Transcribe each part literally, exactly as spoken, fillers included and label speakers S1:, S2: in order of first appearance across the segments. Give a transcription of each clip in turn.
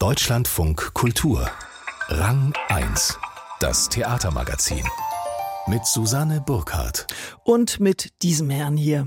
S1: Deutschlandfunk Kultur. Rang eins. Das Theatermagazin. Mit Susanne Burkhardt.
S2: Und mit diesem Herrn hier.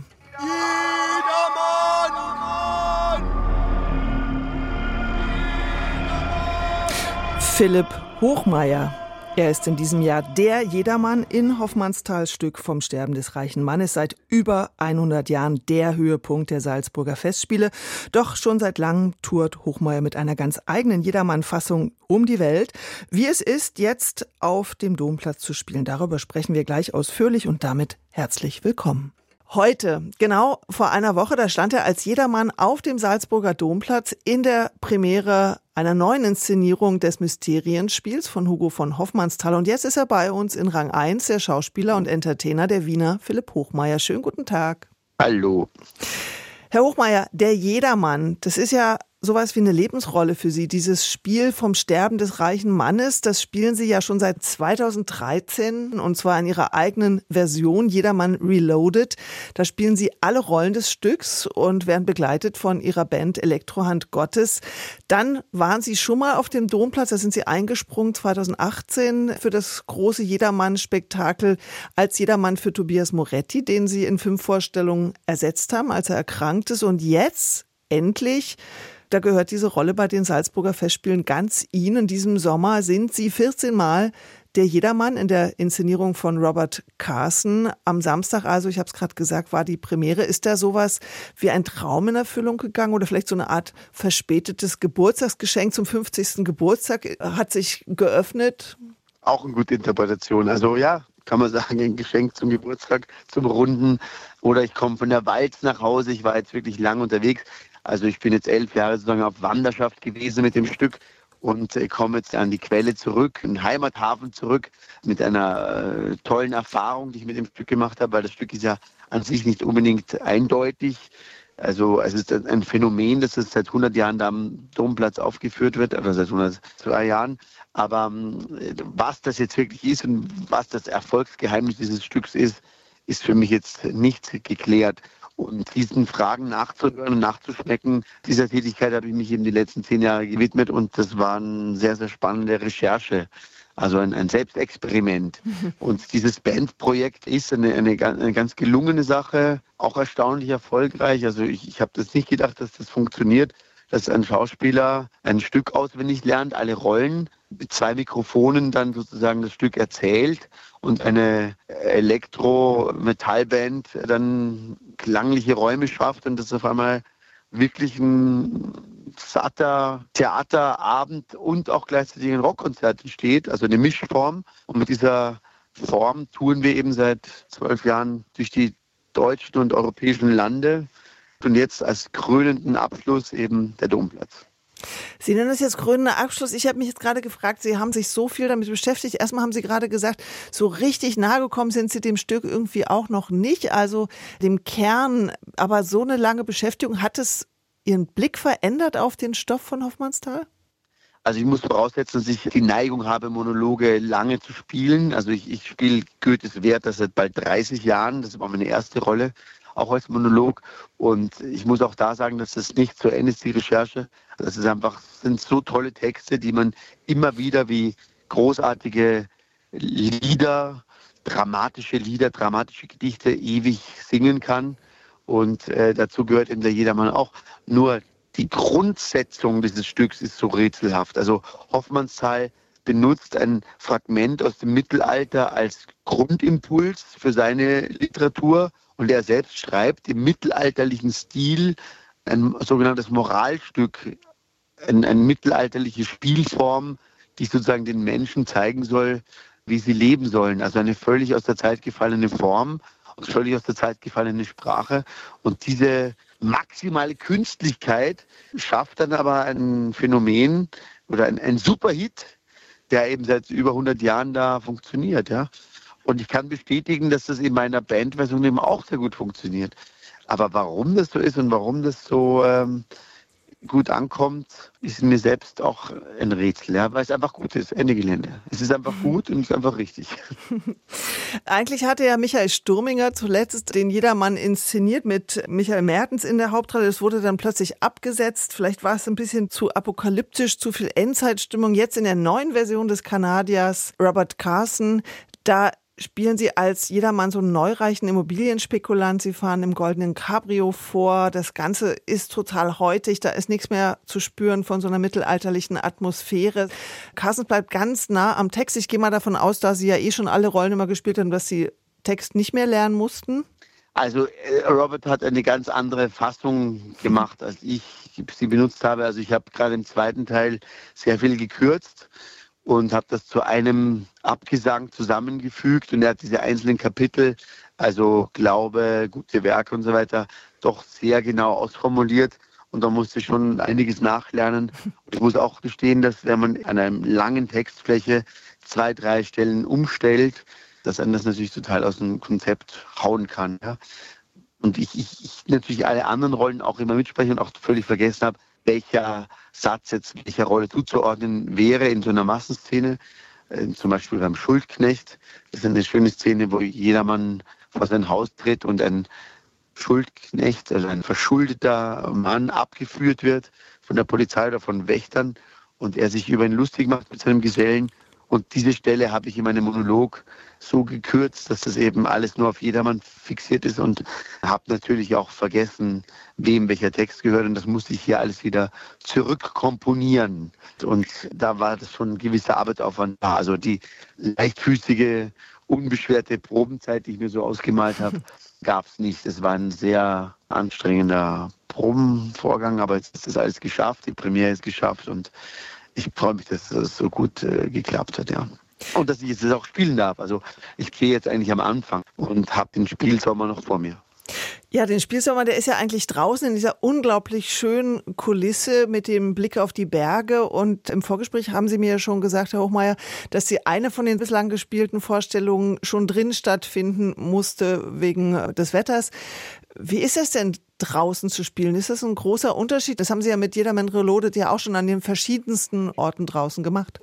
S2: Philipp Hochmeier. Er ist in diesem Jahr der Jedermann in Hoffmannsthals Stück vom Sterben des reichen Mannes. Seit über hundert Jahren der Höhepunkt der Salzburger Festspiele. Doch schon seit langem tourt Hochmeier mit einer ganz eigenen Jedermann-Fassung um die Welt. Wie es ist, jetzt auf dem Domplatz zu spielen, darüber sprechen wir gleich ausführlich und damit herzlich willkommen. Heute, genau vor einer Woche, da stand er als Jedermann auf dem Salzburger Domplatz in der Premiere einer neuen Inszenierung des Mysterienspiels von Hugo von Hofmannsthal. Und jetzt ist er bei uns in Rang eins, der Schauspieler und Entertainer, der Wiener Philipp Hochmeier. Schönen guten Tag.
S3: Hallo.
S2: Herr Hochmeier, der Jedermann, das ist ja sowas wie eine Lebensrolle für Sie. Dieses Spiel vom Sterben des reichen Mannes, das spielen Sie ja schon seit zweitausenddreizehn und zwar in Ihrer eigenen Version Jedermann Reloaded. Da spielen Sie alle Rollen des Stücks und werden begleitet von Ihrer Band Elektrohand Gottes. Dann waren Sie schon mal auf dem Domplatz, da sind Sie eingesprungen zweitausendachtzehn für das große Jedermann-Spektakel als Jedermann für Tobias Moretti, den Sie in fünf Vorstellungen ersetzt haben, als er erkrankt ist. Und jetzt, endlich, da gehört diese Rolle bei den Salzburger Festspielen ganz Ihnen. In diesem Sommer sind Sie vierzehn Mal der Jedermann in der Inszenierung von Robert Carson. Am Samstag, also ich habe es gerade gesagt, war die Premiere. Ist da sowas wie ein Traum in Erfüllung gegangen oder vielleicht so eine Art verspätetes Geburtstagsgeschenk zum fünfzigsten Geburtstag? Hat sich geöffnet?
S3: Auch eine gute Interpretation. Also ja, kann man sagen, ein Geschenk zum Geburtstag, zum Runden. Oder ich komme von der Walz nach Hause. Ich war jetzt wirklich lang unterwegs. Also ich bin jetzt elf Jahre sozusagen auf Wanderschaft gewesen mit dem Stück und ich komme jetzt an die Quelle zurück, in den Heimathafen zurück, mit einer äh, tollen Erfahrung, die ich mit dem Stück gemacht habe, weil das Stück ist ja an sich nicht unbedingt eindeutig. Also es ist ein Phänomen, dass es seit hundert Jahren da am Domplatz aufgeführt wird, oder seit hundertzwei Jahren. Aber äh, was das jetzt wirklich ist und was das Erfolgsgeheimnis dieses Stücks ist, ist für mich jetzt nicht geklärt. Und diesen Fragen nachzuhören und nachzuschmecken, dieser Tätigkeit habe ich mich eben die letzten zehn Jahre gewidmet und das war eine sehr, sehr spannende Recherche, also ein, ein Selbstexperiment. Mhm. Und dieses Bandprojekt ist eine, eine, eine ganz gelungene Sache, auch erstaunlich erfolgreich. Also ich, ich habe das nicht gedacht, dass das funktioniert, dass ein Schauspieler ein Stück auswendig lernt, alle Rollen, mit zwei Mikrofonen dann sozusagen das Stück erzählt und eine Elektro-Metallband dann klangliche Räume schafft und das auf einmal wirklich ein satter Theaterabend und auch gleichzeitig ein Rockkonzert entsteht, also eine Mischform. Und mit dieser Form touren wir eben seit zwölf Jahren durch die deutschen und europäischen Lande. Und jetzt als krönenden Abschluss eben der Domplatz.
S2: Sie nennen das jetzt krönender Abschluss. Ich habe mich jetzt gerade gefragt, Sie haben sich so viel damit beschäftigt. Erstmal haben Sie gerade gesagt, so richtig nahe gekommen sind Sie dem Stück irgendwie auch noch nicht, also dem Kern. Aber so eine lange Beschäftigung, hat es Ihren Blick verändert auf den Stoff von Hofmannsthal?
S3: Also ich muss voraussetzen, dass ich die Neigung habe, Monologe lange zu spielen. Also ich, ich spiele Goethes Werther seit bald dreißig Jahren. Das war meine erste Rolle, auch als Monolog. Und ich muss auch da sagen, dass das nicht zu Ende ist, die Recherche. Das ist einfach, sind so tolle Texte, die man immer wieder wie großartige Lieder, dramatische Lieder, dramatische Gedichte ewig singen kann. Und äh, dazu gehört eben der Jedermann auch. Nur die Grundsetzung dieses Stücks ist so rätselhaft. Also Hofmannsthal benutzt ein Fragment aus dem Mittelalter als Grundimpuls für seine Literatur. Und er selbst schreibt im mittelalterlichen Stil ein sogenanntes Moralstück, ein, eine mittelalterliche Spielform, die sozusagen den Menschen zeigen soll, wie sie leben sollen. Also eine völlig aus der Zeit gefallene Form und völlig aus der Zeit gefallene Sprache. Und diese maximale Künstlichkeit schafft dann aber ein Phänomen oder ein, ein Superhit, der eben seit über hundert Jahren da funktioniert, ja. Und ich kann bestätigen, dass das in meiner Bandversion eben auch sehr gut funktioniert. Aber warum das so ist und warum das so ähm, gut ankommt, ist mir selbst auch ein Rätsel, ja, weil es einfach gut ist, Ende Gelände. Es ist einfach gut und es ist einfach richtig.
S2: Eigentlich hatte ja Michael Sturminger zuletzt den Jedermann inszeniert mit Michael Mertens in der Hauptrolle. Das wurde dann plötzlich abgesetzt. Vielleicht war es ein bisschen zu apokalyptisch, zu viel Endzeitstimmung. Jetzt in der neuen Version des Kanadiers Robert Carson, da spielen Sie als Jedermann so einen neureichen Immobilienspekulant. Sie fahren im goldenen Cabrio vor. Das Ganze ist total heutig. Da ist nichts mehr zu spüren von so einer mittelalterlichen Atmosphäre. Carson bleibt ganz nah am Text. Ich gehe mal davon aus, da Sie ja eh schon alle Rollen immer gespielt haben, dass Sie Text nicht mehr lernen mussten.
S3: Also äh, Robert hat eine ganz andere Fassung gemacht, als ich sie benutzt habe. Also ich habe gerade im zweiten Teil sehr viel gekürzt und habe das zu einem Abgesang zusammengefügt. Und er hat diese einzelnen Kapitel, also Glaube, gute Werke und so weiter, doch sehr genau ausformuliert. Und da musste ich schon einiges nachlernen. Und ich muss auch gestehen, dass wenn man an einer langen Textfläche zwei, drei Stellen umstellt, dass einem das natürlich total aus dem Konzept hauen kann. Ja. Und ich, ich, ich natürlich alle anderen Rollen auch immer mitspreche und auch völlig vergessen habe, welcher Satz jetzt welcher Rolle zuzuordnen wäre in so einer Massenszene. Äh, zum Beispiel beim Schuldknecht. Das ist eine schöne Szene, wo jedermann vor sein Haus tritt und ein Schuldknecht, also ein verschuldeter Mann, abgeführt wird von der Polizei oder von Wächtern und er sich über ihn lustig macht mit seinem Gesellen. Und diese Stelle habe ich in meinem Monolog so gekürzt, dass das eben alles nur auf jedermann fixiert ist und habe natürlich auch vergessen, wem welcher Text gehört. Und das musste ich hier alles wieder zurückkomponieren. Und da war das schon ein gewisser Arbeitsaufwand da. Also die leichtfüßige, unbeschwerte Probenzeit, die ich mir so ausgemalt habe, gab es nicht. Es war ein sehr anstrengender Probenvorgang, aber jetzt ist das alles geschafft. Die Premiere ist geschafft und ich freue mich, dass das so gut äh, geklappt hat, ja. Und dass ich jetzt das auch spielen darf. Also ich gehe jetzt eigentlich am Anfang und habe den Spielsommer noch vor mir.
S2: Ja, den Spielsommer, der ist ja eigentlich draußen in dieser unglaublich schönen Kulisse mit dem Blick auf die Berge. Und im Vorgespräch haben Sie mir ja schon gesagt, Herr Hochmeier, dass Sie eine von den bislang gespielten Vorstellungen schon drin stattfinden musste wegen des Wetters. Wie ist es denn draußen zu spielen? Ist das ein großer Unterschied? Das haben Sie ja mit Jedermann Reloaded ja auch schon an den verschiedensten Orten draußen gemacht.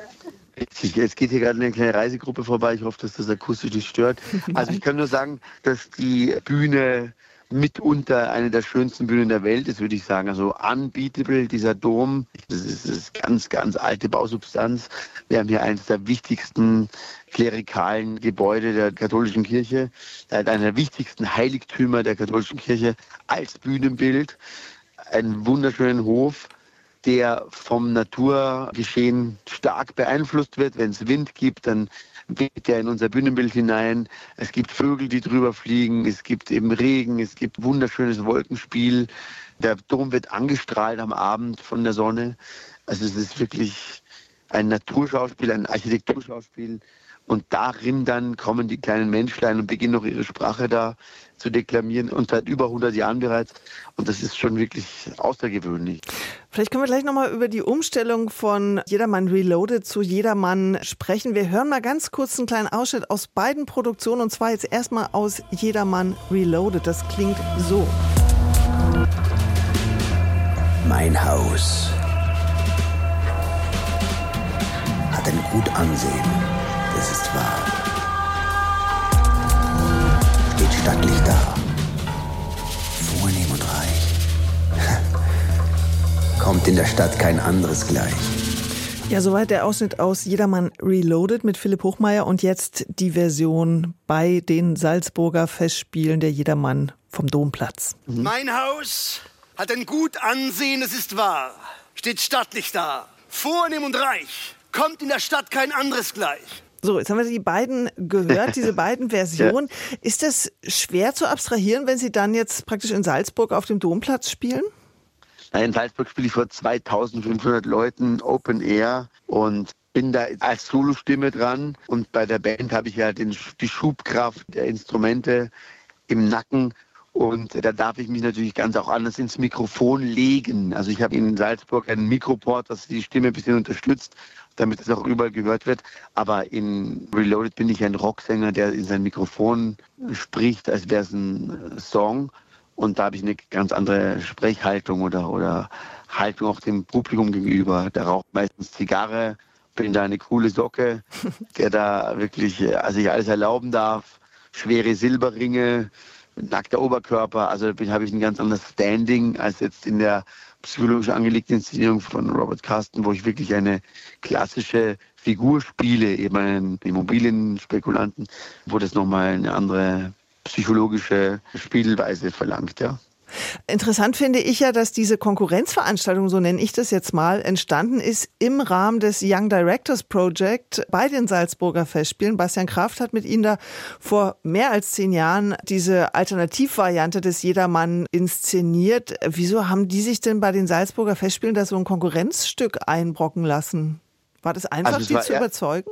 S3: Jetzt geht hier gerade eine kleine Reisegruppe vorbei. Ich hoffe, dass das akustisch nicht stört. Also ich kann nur sagen, dass die Bühne mitunter eine der schönsten Bühnen der Welt ist, würde ich sagen. Also unbeatable, dieser Dom. Das ist, das ist ganz, ganz alte Bausubstanz. Wir haben hier eines der wichtigsten klerikalen Gebäude der katholischen Kirche. Einer der wichtigsten Heiligtümer der katholischen Kirche als Bühnenbild. Einen wunderschönen Hof, der vom Naturgeschehen stark beeinflusst wird. Wenn es Wind gibt, dann weht er in unser Bühnenbild hinein. Es gibt Vögel, die drüber fliegen. Es gibt eben Regen. Es gibt wunderschönes Wolkenspiel. Der Dom wird angestrahlt am Abend von der Sonne. Also es ist wirklich ein Naturschauspiel, ein Architekturschauspiel. Und darin dann kommen die kleinen Menschlein und beginnen noch ihre Sprache da zu deklamieren und seit über hundert Jahren bereits. Und das ist schon wirklich außergewöhnlich.
S2: Vielleicht können wir gleich nochmal über die Umstellung von Jedermann Reloaded zu Jedermann sprechen. Wir hören mal ganz kurz einen kleinen Ausschnitt aus beiden Produktionen und zwar jetzt erstmal aus Jedermann Reloaded. Das klingt so.
S4: Mein Haus hat ein gut Ansehen. Das ist wahr. Steht stattlich da. Vornehm und reich. Kommt in der Stadt kein anderes gleich.
S2: Ja, soweit der Ausschnitt aus Jedermann Reloaded mit Philipp Hochmeier und jetzt die Version bei den Salzburger Festspielen der Jedermann vom Domplatz.
S5: Mhm. Mein Haus hat ein gut Ansehen, es ist wahr. Steht stattlich da. Vornehm und reich. Kommt in der Stadt kein anderes gleich.
S2: So, jetzt haben wir die beiden gehört, diese beiden Versionen. Ja. Ist das schwer zu abstrahieren, wenn Sie dann jetzt praktisch in Salzburg auf dem Domplatz spielen?
S3: In Salzburg spiele ich vor zweitausendfünfhundert Leuten Open Air und bin da als Solostimme dran. Und bei der Band habe ich ja den, die Schubkraft der Instrumente im Nacken. Und da darf ich mich natürlich ganz auch anders ins Mikrofon legen. Also ich habe in Salzburg einen Mikroport, das die Stimme ein bisschen unterstützt, damit es auch überall gehört wird. Aber in Reloaded bin ich ein Rocksänger, der in sein Mikrofon spricht, als wäre es ein Song. Und da habe ich eine ganz andere Sprechhaltung oder, oder Haltung auch dem Publikum gegenüber. Der raucht meistens Zigarre, bin da eine coole Socke, der da wirklich also sich alles erlauben darf. Schwere Silberringe, nackter Oberkörper. Also da habe ich ein ganz anderes Standing als jetzt in der psychologisch angelegten Inszenierung von Robert Carsten, wo ich wirklich eine klassische Figur spiele, eben einen Immobilienspekulanten, wo das nochmal eine andere psychologische Spielweise verlangt, ja.
S2: Interessant finde ich ja, dass diese Konkurrenzveranstaltung, so nenne ich das jetzt mal, entstanden ist im Rahmen des Young Directors Project bei den Salzburger Festspielen. Bastian Kraft hat mit Ihnen da vor mehr als zehn Jahren diese Alternativvariante des Jedermann inszeniert. Wieso haben die sich denn bei den Salzburger Festspielen da so ein Konkurrenzstück einbrocken lassen? War das einfach, also die zu überzeugen?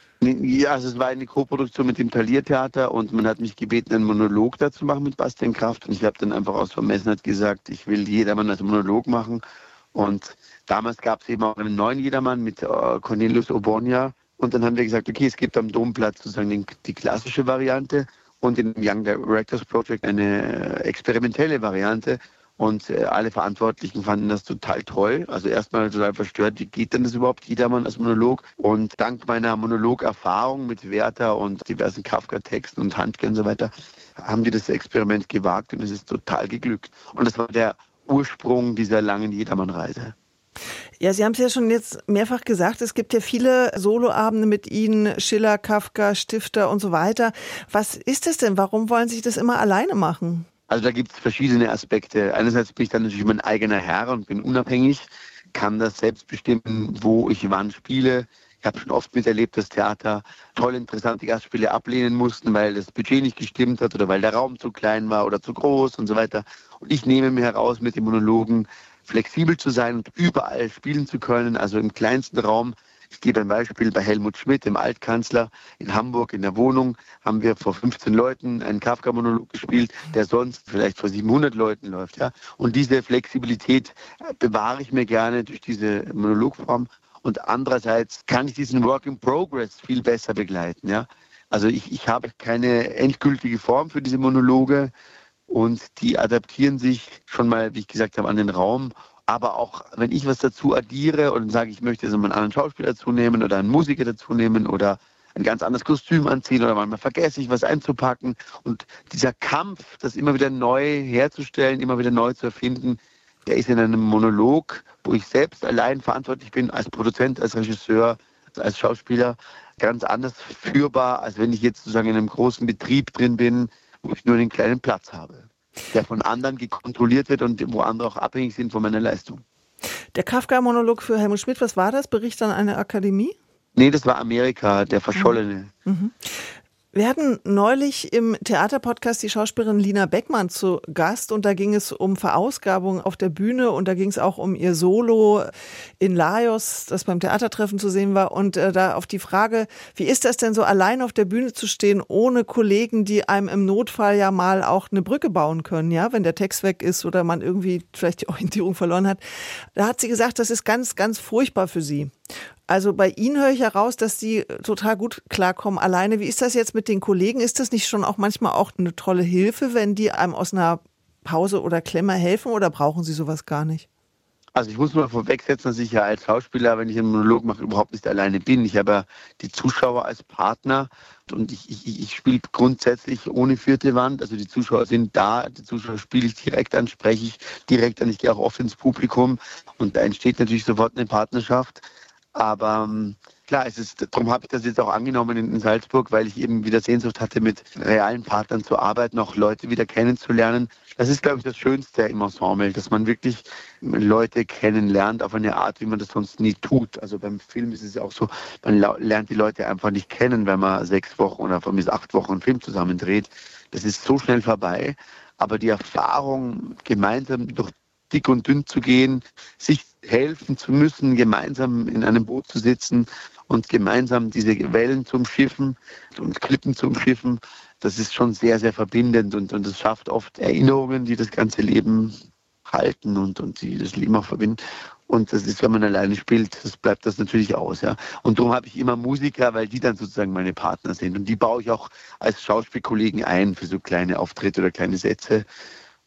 S3: Ja, also es war eine Koproduktion mit dem Thalia-Theater und man hat mich gebeten, einen Monolog dazu machen mit Bastian Kraft. Und ich habe dann einfach aus Vermessenheit gesagt, ich will Jedermann als Monolog machen. Und damals gab es eben auch einen neuen Jedermann mit äh, Cornelius Obornia. Und dann haben wir gesagt, okay, es gibt am Domplatz sozusagen die, die klassische Variante und in dem Young Directors Project eine experimentelle Variante. Und äh, alle Verantwortlichen fanden das total toll. Also erstmal total verstört, wie geht denn das überhaupt, Jedermann als Monolog? Und dank meiner Monologerfahrung mit Werther und diversen Kafka-Texten und Handke und so weiter, haben die das Experiment gewagt und es ist total geglückt. Und das war der Ursprung dieser langen Jedermann-Reise.
S2: Ja, Sie haben es ja schon jetzt mehrfach gesagt, es gibt ja viele Soloabende mit Ihnen, Schiller, Kafka, Stifter und so weiter. Was ist das denn? Warum wollen Sie das immer alleine machen?
S3: Also da gibt es verschiedene Aspekte. Einerseits bin ich dann natürlich mein eigener Herr und bin unabhängig, kann das selbst bestimmen, wo ich wann spiele. Ich habe schon oft miterlebt, dass Theater toll interessante Gastspiele ablehnen mussten, weil das Budget nicht gestimmt hat oder weil der Raum zu klein war oder zu groß und so weiter. Und ich nehme mir heraus, mit den Monologen flexibel zu sein und überall spielen zu können, also im kleinsten Raum. Ich gebe ein Beispiel, bei Helmut Schmidt, dem Altkanzler in Hamburg in der Wohnung, haben wir vor fünfzehn Leuten einen Kafka-Monolog gespielt, der sonst vielleicht vor siebenhundert Leuten läuft. Ja? Und diese Flexibilität bewahre ich mir gerne durch diese Monologform. Und andererseits kann ich diesen Work in Progress viel besser begleiten. Ja? Also ich, ich habe keine endgültige Form für diese Monologe und die adaptieren sich schon mal, wie ich gesagt habe, an den Raum. Aber auch, wenn ich was dazu addiere und sage, ich möchte jetzt mal einen anderen Schauspieler dazu nehmen oder einen Musiker dazu nehmen oder ein ganz anderes Kostüm anziehen oder manchmal vergesse ich was einzupacken. Und dieser Kampf, das immer wieder neu herzustellen, immer wieder neu zu erfinden, der ist in einem Monolog, wo ich selbst allein verantwortlich bin, als Produzent, als Regisseur, als Schauspieler, ganz anders führbar, als wenn ich jetzt sozusagen in einem großen Betrieb drin bin, wo ich nur einen kleinen Platz habe, der von anderen gekontrolliert wird und wo andere auch abhängig sind von meiner Leistung.
S2: Der Kafka-Monolog für Helmut Schmidt, was war das? Bericht an eine Akademie?
S3: Nee, das war Amerika, der Verschollene.
S2: Mhm. Wir hatten neulich im Theaterpodcast die Schauspielerin Lina Beckmann zu Gast und da ging es um Verausgabung auf der Bühne und da ging es auch um ihr Solo in Laios, das beim Theatertreffen zu sehen war und äh, da auf die Frage, wie ist das denn so, allein auf der Bühne zu stehen, ohne Kollegen, die einem im Notfall ja mal auch eine Brücke bauen können, ja, wenn der Text weg ist oder man irgendwie vielleicht die Orientierung verloren hat. Da hat sie gesagt, das ist ganz, ganz furchtbar für sie. Also bei Ihnen höre ich heraus, dass Sie total gut klarkommen alleine. Wie ist das jetzt mit den Kollegen? Ist das nicht schon auch manchmal auch eine tolle Hilfe, wenn die einem aus einer Pause oder Klemme helfen oder brauchen Sie sowas gar nicht?
S3: Also ich muss mal vorwegsetzen, dass ich ja als Schauspieler, wenn ich einen Monolog mache, überhaupt nicht alleine bin. Ich habe ja die Zuschauer als Partner und ich, ich, ich spiele grundsätzlich ohne vierte Wand. Also die Zuschauer sind da, die Zuschauer spiele ich direkt an, spreche ich direkt an. Ich gehe auch oft ins Publikum und da entsteht natürlich sofort eine Partnerschaft. Aber ähm, klar, es ist, darum habe ich das jetzt auch angenommen in, in Salzburg, weil ich eben wieder Sehnsucht hatte, mit realen Partnern zu arbeiten, auch Leute wieder kennenzulernen. Das ist, glaube ich, das Schönste im Ensemble, dass man wirklich Leute kennenlernt auf eine Art, wie man das sonst nie tut. Also beim Film ist es ja auch so, man lernt die Leute einfach nicht kennen, wenn man sechs Wochen oder von bis acht Wochen einen Film zusammen dreht. Das ist so schnell vorbei. Aber die Erfahrung, gemeinsam durch dick und dünn zu gehen, sich helfen zu müssen, gemeinsam in einem Boot zu sitzen und gemeinsam diese Wellen zu umschiffen und Klippen zu umschiffen, das ist schon sehr, sehr verbindend und, und das schafft oft Erinnerungen, die das ganze Leben halten und, und die das Leben auch verbinden. Und das ist, wenn man alleine spielt, das bleibt das natürlich aus. Ja. Und darum habe ich immer Musiker, weil die dann sozusagen meine Partner sind. Und die baue ich auch als Schauspielkollegen ein für so kleine Auftritte oder kleine Sätze.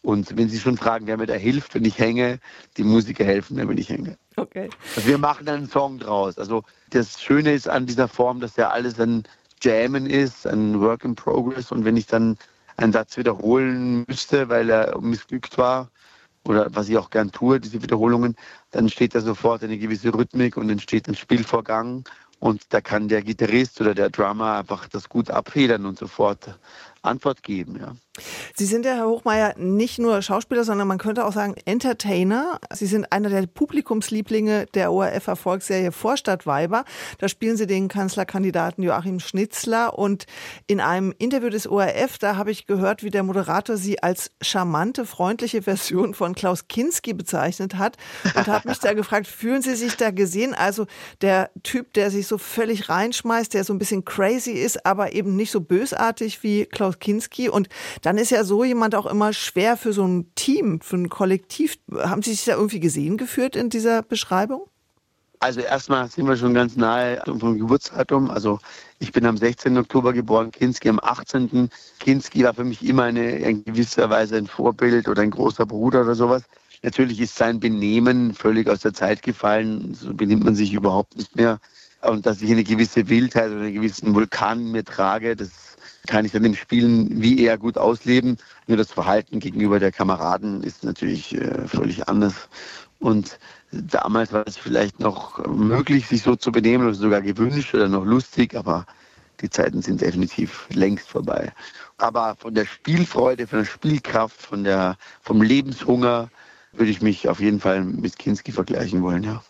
S3: Und wenn Sie schon fragen, wer mir da hilft, wenn ich hänge, die Musiker helfen mir, wenn ich hänge.
S2: Okay.
S3: Also wir machen dann einen Song draus. Also das Schöne ist an dieser Form, dass ja alles ein Jammen ist, ein Work in Progress. Und wenn ich dann einen Satz wiederholen müsste, weil er missglückt war, oder was ich auch gern tue, diese Wiederholungen, dann entsteht da sofort eine gewisse Rhythmik und entsteht ein Spielvorgang. Und da kann der Gitarrist oder der Drummer einfach das gut abfedern und sofort Antwort geben, ja.
S2: Sie sind ja, Herr Hochmeier, nicht nur Schauspieler, sondern man könnte auch sagen Entertainer. Sie sind einer der Publikumslieblinge der O R F-Erfolgsserie Vorstadtweiber. Da spielen Sie den Kanzlerkandidaten Joachim Schnitzler. Und in einem Interview des O R F, da habe ich gehört, wie der Moderator Sie als charmante, freundliche Version von Klaus Kinski bezeichnet hat. Und habe mich da gefragt, fühlen Sie sich da gesehen? Also der Typ, der sich so völlig reinschmeißt, der so ein bisschen crazy ist, aber eben nicht so bösartig wie Klaus Kinski. Und dann ist ja so jemand auch immer schwer für so ein Team, für ein Kollektiv. Haben Sie sich da irgendwie gesehen geführt in dieser Beschreibung?
S3: Also erstmal sind wir schon ganz nahe vom Geburtsdatum. Also ich bin am sechzehnten Oktober geboren, Kinski am achtzehnten Kinski war für mich immer eine, in gewisser Weise ein Vorbild oder ein großer Bruder oder sowas. Natürlich ist sein Benehmen völlig aus der Zeit gefallen. So benimmt man sich überhaupt nicht mehr. Und dass ich eine gewisse Wildheit oder einen gewissen Vulkan in mir trage, das kann ich dann im Spielen wie er gut ausleben. Nur das Verhalten gegenüber der Kameraden ist natürlich äh, völlig anders. Und damals war es vielleicht noch möglich, sich so zu benehmen oder sogar gewünscht oder noch lustig, aber die Zeiten sind definitiv längst vorbei. Aber von der Spielfreude, von der Spielkraft, von der, vom Lebenshunger würde ich mich auf jeden Fall mit Kinski vergleichen wollen, ja.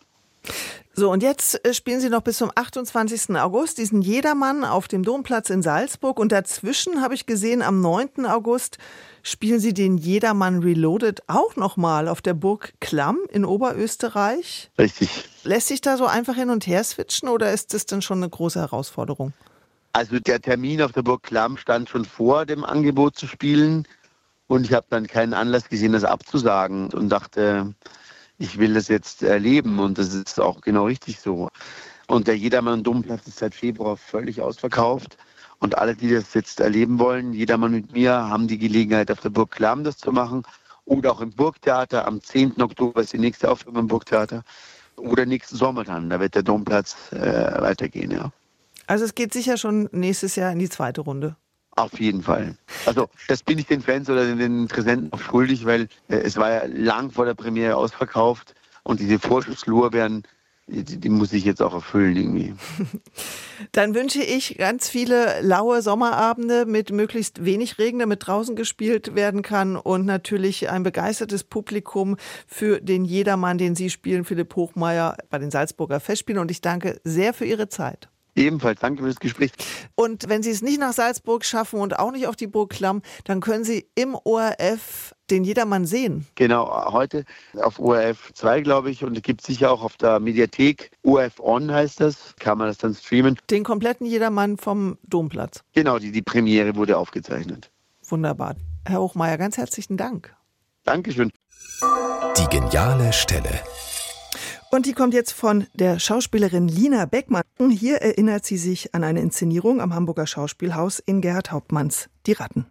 S2: So, und jetzt spielen Sie noch bis zum achtundzwanzigsten August diesen Jedermann auf dem Domplatz in Salzburg. Und dazwischen habe ich gesehen, am neunten August spielen Sie den Jedermann Reloaded auch nochmal auf der Burg Klamm in Oberösterreich.
S3: Richtig.
S2: Lässt sich da so einfach hin und her switchen oder ist das dann schon eine große Herausforderung?
S3: Also der Termin auf der Burg Klamm stand schon vor dem Angebot zu spielen. Und ich habe dann keinen Anlass gesehen, das abzusagen und dachte, ich will das jetzt erleben und das ist auch genau richtig so. Und der Jedermann Domplatz ist seit Februar völlig ausverkauft und alle, die das jetzt erleben wollen, Jedermann mit mir, haben die Gelegenheit auf der Burg Klamm das zu machen oder auch im Burgtheater. Am zehnten Oktober ist die nächste Aufführung im Burgtheater oder nächsten Sommer dann, da wird der Domplatz äh, weitergehen, ja.
S2: Also es geht sicher schon nächstes Jahr in die zweite Runde.
S3: Auf jeden Fall. Also das bin ich den Fans oder den Interessenten auch schuldig, weil äh, es war ja lang vor der Premiere ausverkauft und diese Vorschusslorbeeren, die, die muss ich jetzt auch erfüllen irgendwie.
S2: Dann wünsche ich ganz viele laue Sommerabende mit möglichst wenig Regen, damit draußen gespielt werden kann und natürlich ein begeistertes Publikum für den Jedermann, den Sie spielen, Philipp Hochmeier bei den Salzburger Festspielen. Und ich danke sehr für Ihre Zeit.
S3: Ebenfalls, danke für das Gespräch.
S2: Und wenn Sie es nicht nach Salzburg schaffen und auch nicht auf die Burg Klamm, dann können Sie im O R F den Jedermann sehen.
S3: Genau, heute auf O R F zwei, glaube ich, und es gibt sicher auch auf der Mediathek, O R F On heißt das, kann man das dann streamen.
S2: Den kompletten Jedermann vom Domplatz.
S3: Genau, die, die Premiere wurde aufgezeichnet.
S2: Wunderbar. Herr Hochmeier, ganz herzlichen Dank.
S3: Dankeschön.
S1: Die geniale Stelle.
S2: Und die kommt jetzt von der Schauspielerin Lina Beckmann. Hier erinnert sie sich an eine Inszenierung am Hamburger Schauspielhaus in Gerhard Hauptmanns Die Ratten.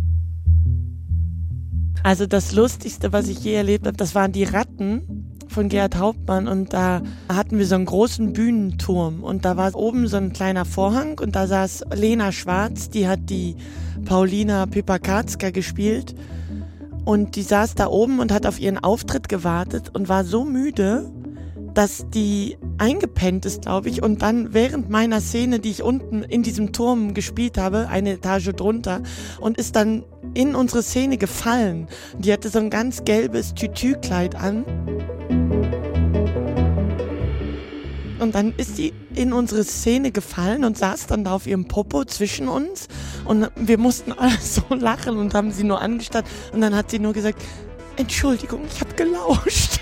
S6: Also das Lustigste, was ich je erlebt habe, das waren die Ratten von Gerhard Hauptmann. Und da hatten wir so einen großen Bühnenturm. Und da war oben so ein kleiner Vorhang. Und da saß Lena Schwarz, die hat die Paulina Pipakarska gespielt. Und die saß da oben und hat auf ihren Auftritt gewartet und war so müde, dass die eingepennt ist, glaube ich, und dann während meiner Szene, die ich unten in diesem Turm gespielt habe, eine Etage drunter, und ist dann in unsere Szene gefallen. Die hatte so ein ganz gelbes Tütü-Kleid an. Und dann ist sie in unsere Szene gefallen und saß dann da auf ihrem Popo zwischen uns. Und wir mussten alle so lachen und haben sie nur angestarrt. Und dann hat sie nur gesagt, Entschuldigung, ich habe gelauscht.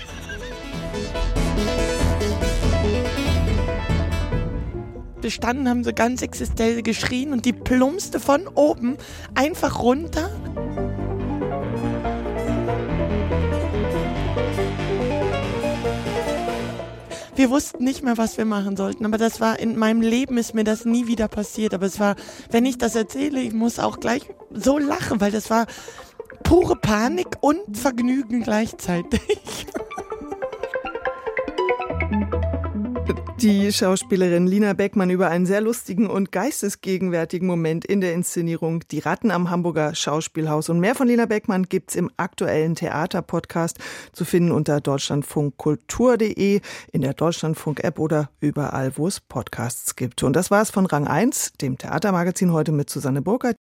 S6: Wir standen, haben so ganz existenziell geschrien und die plumpste von oben einfach runter. Wir wussten nicht mehr, was wir machen sollten, aber das war, in meinem Leben ist mir das nie wieder passiert, aber es war, wenn ich das erzähle, ich muss auch gleich so lachen, weil das war pure Panik und Vergnügen gleichzeitig.
S2: Die Schauspielerin Lina Beckmann über einen sehr lustigen und geistesgegenwärtigen Moment in der Inszenierung Die Ratten am Hamburger Schauspielhaus. Und mehr von Lina Beckmann gibt's im aktuellen Theaterpodcast zu finden unter deutschlandfunkkultur punkt de, in der Deutschlandfunk-App oder überall, wo es Podcasts gibt. Und das war's von Rang eins, dem Theatermagazin heute mit Susanne Burkhardt.